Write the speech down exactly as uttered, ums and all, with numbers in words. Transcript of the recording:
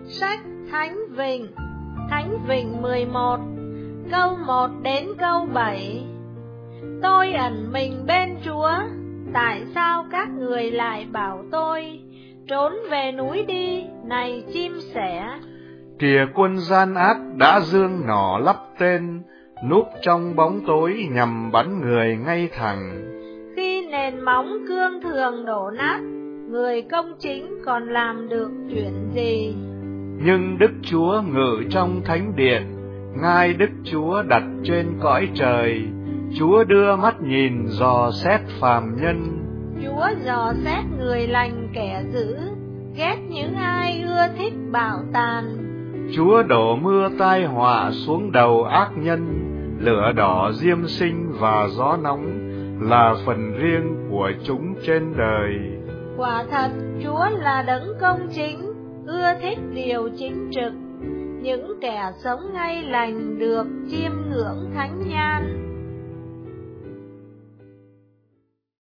Sách Thánh Vịnh, Thánh Vịnh mười một, câu một đến câu bảy. Tôi ẩn mình bên Chúa, tại sao các người lại bảo tôi trốn về núi đi, này chim sẻ? Kìa quân gian ác đã dương nỏ lắp tên, núp trong bóng tối nhằm bắn người ngay thẳng. Khi nền móng cương thường đổ nát, người công chính còn làm được chuyện gì? Nhưng Đức Chúa ngự trong thánh điện, ngai Đức Chúa đặt trên cõi trời. Chúa đưa mắt nhìn dò xét phàm nhân. Chúa dò xét người lành kẻ dữ, ghét những ai ưa thích bạo tàn. Chúa đổ mưa tai họa xuống đầu ác nhân, lửa đỏ diêm sinh và gió nóng là phần riêng của chúng trên đời. Quả thật, Chúa là đấng công chính, ưa thích điều chính trực. Những kẻ sống ngay lành được chiêm ngưỡng thánh nhan.